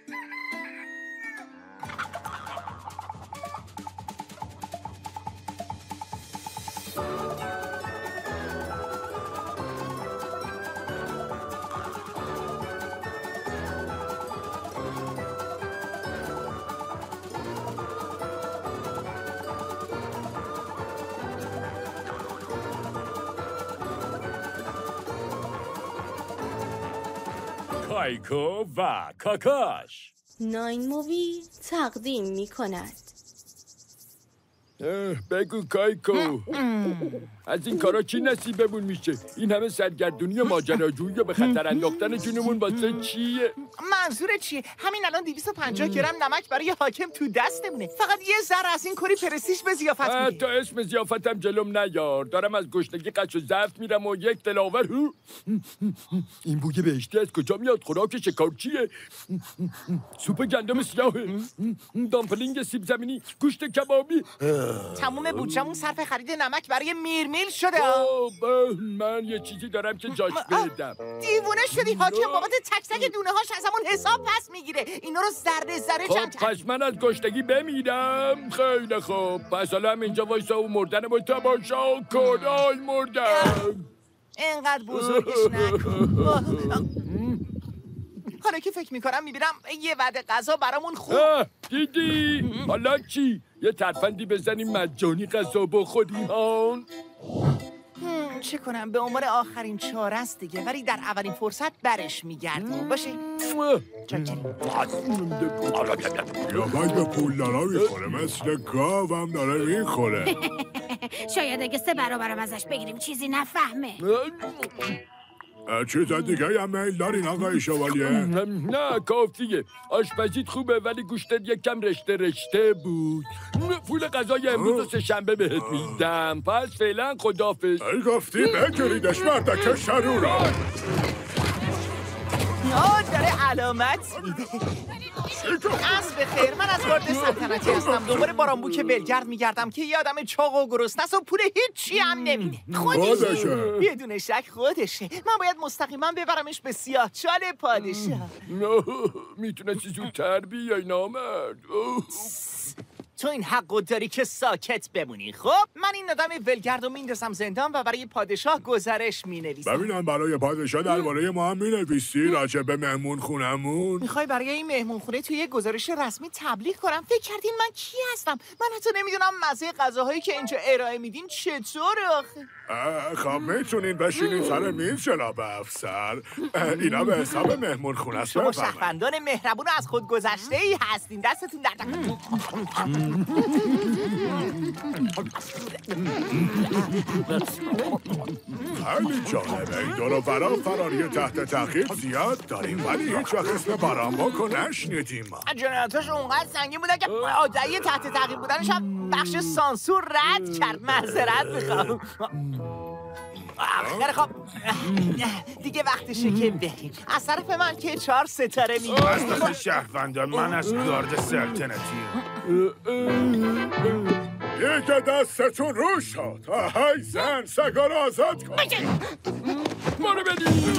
کایکو و کاکاش. ناین مووی تقدیم می کند. بگو کایکو، از این کارا چی نصیبمون میشه؟ این همه سرگردونی و ماجراجویی و به خطر انداختن جونمون واسه چیه؟ منظورت چیه؟ همین الان 250 گرم نمک برای حاکم تو دستمونه. فقط یه ذره از این کری پرستیژ به ضیافت میده. تا اسم ضیافتم جلوم نیار. دارم از گشنگی قش و ضعف میرم و یک دلاور. این بوی بهشتی از کجا میاد؟ خوراک شکارچیه؟ سوپ گندم سیاهه؟ دامپلینگ سیب زمینی؟ گوشت کبابی؟ تموم بودجمون صرف خرید نمک برای میرمیل شده. من یه چیزی دارم که جاش بدم. دیوونه شدی؟ حاکم بابت تک تک دونه هاش ازمون حساب پس میگیره. اینا رو ذره جمع خب پس من از گشتگی بمیرم. خیلی خوب، پس حالا هم اینجا وایسا و مردنمو تماشا کن. آی مردم. اینقدر بزرگش نکن. حالا که فکر میکنم میبینم یه وعده غذا برامون خوب. دیدی؟ حالا چی؟ یه ترفندی بزنیم مجانی غذا بخوریم. چه کنم؟ به عنوان آخرین چاره است دیگه، ولی در اولین فرصت برش میگردیم. باشه؟ چاکریم. یا باید به پولدارا میخوره، مثل گاو هم داره میخوره. شاید اگه 3 برابرم ازش بگیریم چیزی نفهمه. چیز دیگه هم میل دارین آقای شوالیه؟ نه کافیه. آشپزیت خوبه ولی گوشتت یکم رشته بود. پول غذای امروز 3 شنبه بهت میدم. پس فعلا خدافظ. ای گفتی بگیریدش مردک شرورا. داره علامت میده. از بخیر، من از وارد سلطنتی هستم. دوباره بارانبوک بلگرد میگردم که یه آدم چاق و گرسنه است و پول هیچی هم نمیده. خودشه. بدون شک خودشه. من باید مستقیما ببرمش به سیاهچال پادشاه. میتونستی زودتر بیای نامرد. تو این حقو داری که ساکت بمونی. خب من این آدم ولگرد رو میندازم زندان و برای پادشاه گزارش مینویسم. ببینم برای پادشاه درباره ما هم مینویسی راجع به مهمون خونمون؟ میخوای برای این مهمون خونه توی یه گزارش رسمی تبلیغ کنم؟ فکر کردین من کی هستم؟ من حتی نمیدونم مزه غذاهایی که اینجا ارائه میدین چطوره آخه. خب میتونین بشینین سر میز جناب افسر. اینا به حساب مهمون خونه است. شما شهروندان مهربون از خود گذشته ای هستین. دستتون در خیلی جالبه. این دور و برا فراری تحت تحقیق زیاد داریم ولی هیچ وقت اسم بارانبوک رو نشنیدیم. جنایتاش اونقدر سنگین بوده که آدایی تحت تعقیب بودنش هم بخش سانسور رد کرد. معذرت میخوام. خیلی خب دیگه وقتشه که بریم. از طرف من که 4 ستاره میگم. از طرف شهروندان من از گارد سلطنتی. دیگه دستتون رو شد. های زن سگا رو آزاد کن. ما رو بدید.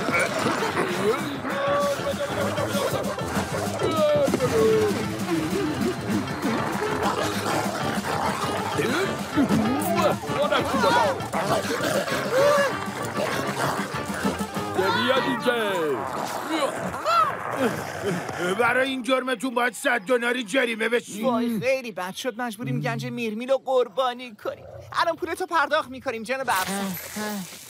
بیا دیگه. برای این جرمتون باید $100 جریمه بشید. وای خیلی بد شد. مجبوریم گنج میرمیل رو قربانی کنیم. الان پولتو پرداخت میکنیم جناب افسر.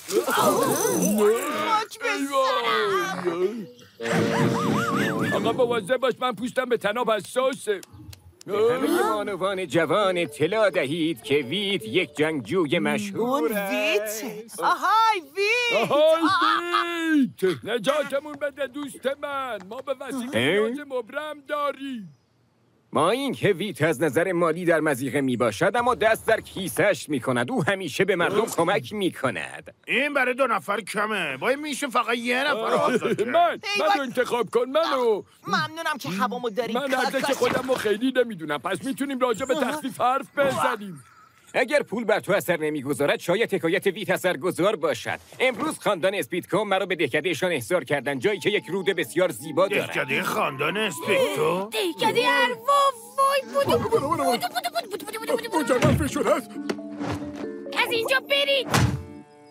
آقا مواظب باش، من پوستم به طناب حساسه. همه بانوان جوان اطلاع دهید که ویت یک جنگجوی مشهور است. ویت؟ آهای ویت! آهای ویت! نجاتمون بده دوست من. ما به وسیله نیاز مبرم داریم. ما این که ویت از نظر مالی در مضیقه می باشد اما دست در کیسش می کند. او همیشه به مردم کمک می کند. این برای 2 نفر کمه. باید میشه فقط 1 نفر آزاد کرد. منو انتخاب کن. منو. ممنونم که هوامو داریم. من ارزش خودم رو خیلی نمیدونم، پس میتونیم راجع به تخفیف حرف بزنیم. اگر پول بر تو اثر نمیگذارد شاید حکایت ویت اثرگذار باشد. امروز خاندان اسپیتکو مرا به دهکدهشان احضار کردند، جایی که یک رود بسیار زیبا دارد. دهکده خاندان اسپیکتو؟ دهکده اروا وای مجرد شده است. از اینجا برید.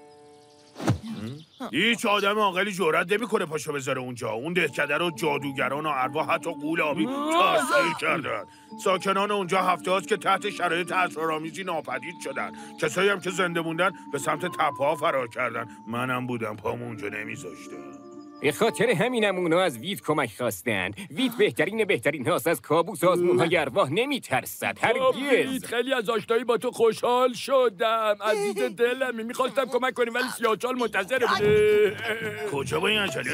هیچ آدم عاقلی جرئت نمیکنه پاشو بذاره اونجا. اون دهکده رو جادوگران و ارواح حتی غول‌آبی تسخیر کردن. ساکنان اونجا هفته هاست که تحت شرایط اسرارآمیزی ناپدید شدن. کسایی هم که زنده موندن به سمت تپه‌ها فرار کردن. منم بودم، پامو اونجا نمیذاشتم. به خاطر همینم اونا از ویت کمک خواستند. ویت بهترین هاست، از کابوس آزمون‌های ارواح نمیترسد هرگز. خیلی از آشنایی با تو خوشحال شدم عزیز دلم. میخواستم کمک کنیم ولی سیاه‌چال منتظر بوده. کجا با این عجله؟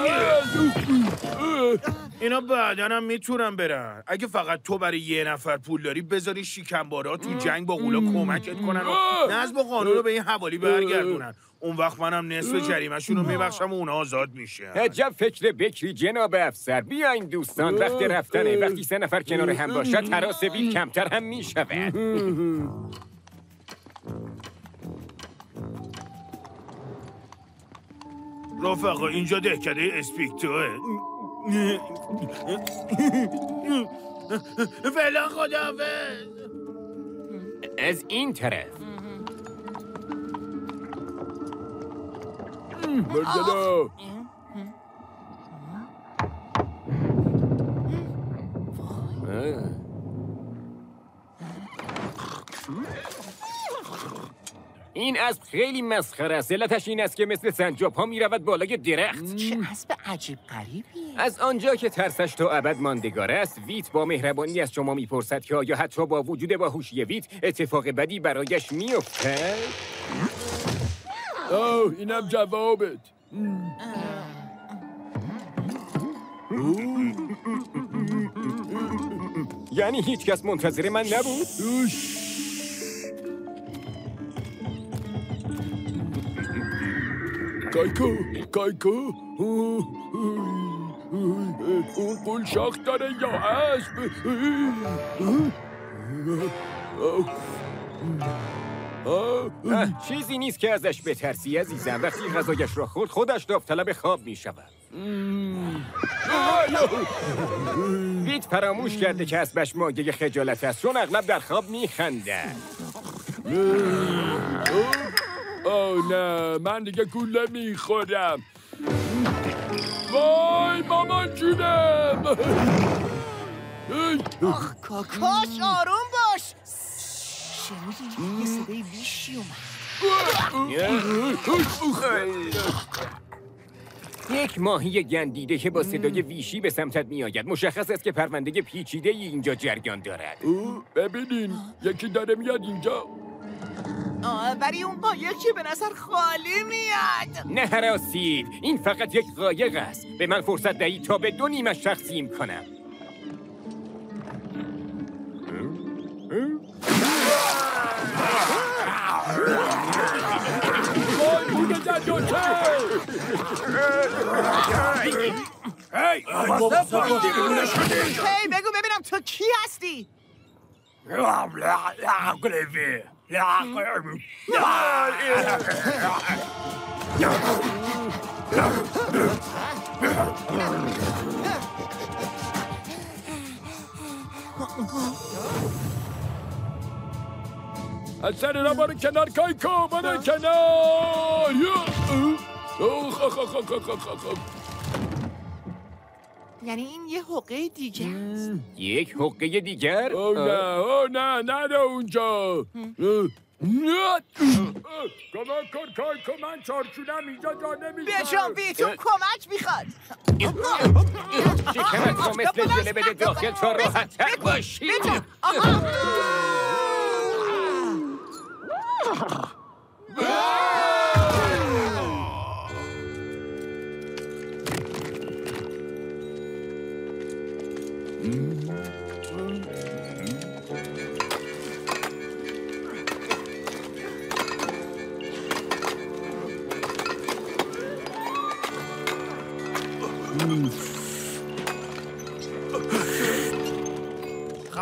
اینا بعدن هم میتونن برن. اگه فقط تو برای یه نفر پول داری بذاری شکمبارا تو جنگ با غولا کمکت کنن و نظم و قانون رو به این حوالی برگردونن. اون وقت منم نصف جریمه‌شون رو میبخشم و اونا آزاد میشن. عجب فکر بکری جناب افسر. بیاین دوستان، وقت رفتنه. وقتی 3 نفر کنار هم باشد تراس ویت کمتر هم میشود. رفقا اینجا دهکده اسپیکتوه. فعلا خداحافظ. از این طرف برگلا. این اسب خیلی مسخره است. علتش این است که مثل سنجاب ها میرود بالای درخت. چه اسب عجیب غریبی. از آنجا که ترسش تا ابد ماندگار است، ویت با مهربانی از شما میپرسد که آیا حتی با وجود باهوشی ویت اتفاق بدی برایش میافتد؟ اوه اینم جوابت. یعنی هیچ کس منتظر من نبود؟ کایکو اون قول شاخ داره یا اسب؟ چیزی نیست که ازش بترسی عزیزم. وقتی غذایش را خورد خودش داوطلب خواب می شود. ویت فراموش کرده که اسبش مایه خجالت است، چون اغلب در خواب می خندد. اوه نه، من دیگه گوله میخورم. وای مامان جونم. کاش آروم باش. شنیدی؟ یه صدای ویشی اومد. یک ماهی گندیده که با صدای ویشی به سمتت می آید. مشخص است که پرونده پیچیده ای اینجا جریان دارد. ببینین یکی داره میاد اینجا. ولی اون قایق که به نظر خالی میاد. نه هراسید، این فقط یک قایق است. به من فرصت دهید تا به 2 نیمش تقسیم کنم. هی بگو ببینم تو کی هستی؟ از سر را باره کنار کایکو، باره کنار. یعنی این یه حقه دیگه است؟ یک حقه دیگر؟ اوه نه نره اونجا. کمک کن کایکو، من چارچونم اینجا جا نمیشه. بیشان ویتون کمک میخواد. شکمت رو مثل جله بده داخل تا راحت تر باشی.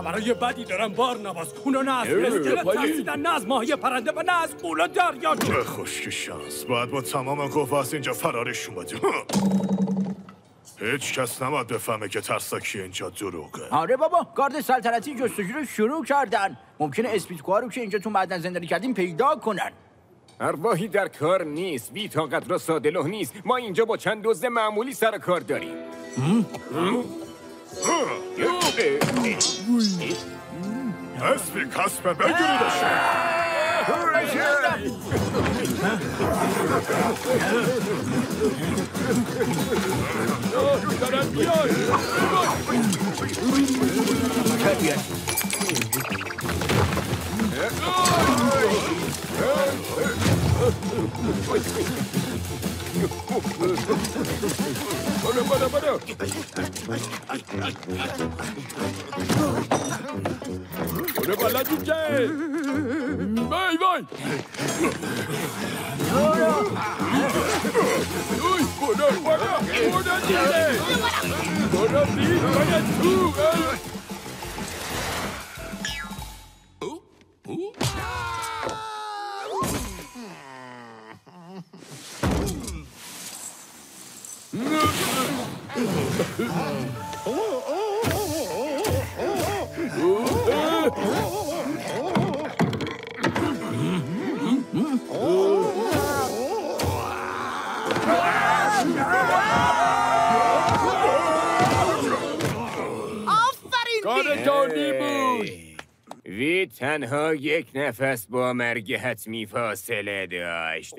خبرای بدی دارم بارناباس. اونا نه از اسکلت ترسیدن، نه از ماهی پرنده و نه از قولا دریاچه. چه خشک شانس. باید با تمام قوه از اینجا فرارش اومدیم. هیچ کس نباید بفهمه که ترساکی اینجا دروغه. آره بابا، گارد سلطنتی جستجو رو شروع کردن. ممکنه اسپیدکوها رو که اینجا تو معدن زندانی کردیم پیدا کنن. ارواحی در کار نیست. ویت آنقدر ساده لوح نیست. ما اینجا با چند دزد معمولی سر کار داریم. اسپی کسبه بگیریدش. دارن بیای. برو. برو بالا دیگه. وای. برو دیگه. برو تو. ویت تنها یک نفس با مرگ حتمی فاصله داشت.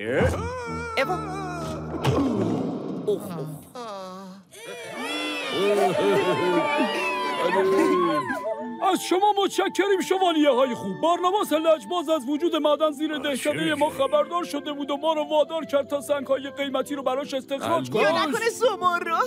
از شما متشکریم شوالیه های خوب. بارناباس لجباز از وجود معدن زیر دهکده ما خبردار شده بود و ما رو وادار کرد تا سنگ های قیمتی رو براش استخراج کنیم. یا نکنه زمان رو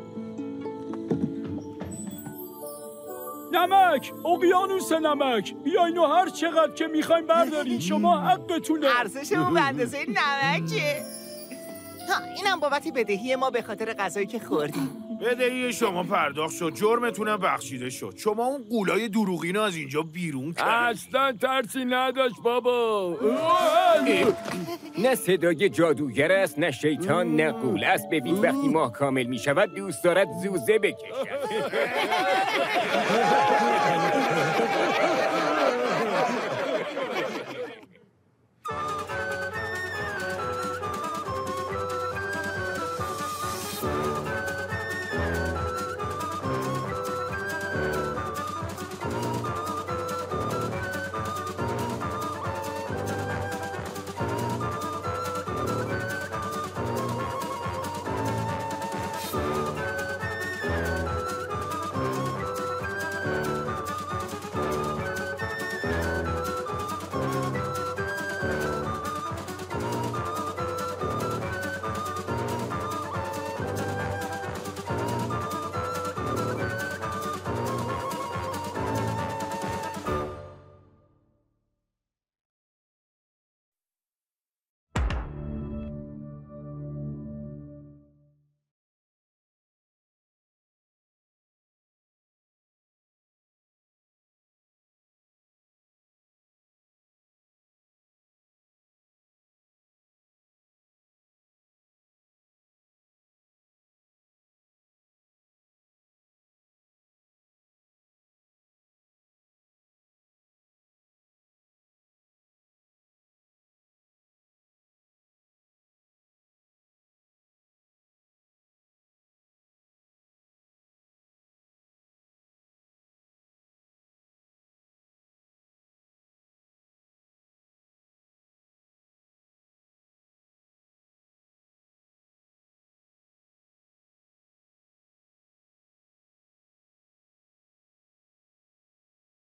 نمک، اقیانوس نمک. بیاین و هر چقدر که میخوایم بردارین. شما حقتونه. ارزشمون به اندازه نمکه. اینم بابت بدهی ما به خاطر غذایی که خوردیم. بدهی شما پرداخت شد، جرمتونم بخشیده شد. شما اون قولای دروغینو از اینجا بیرون کردید. اصلا ترسی نداشت بابا. نه صدای جادوگر است، نه شیطان، نه غول است. ببین وقتی ماه کامل می شود دوست دارد زوزه بکشد.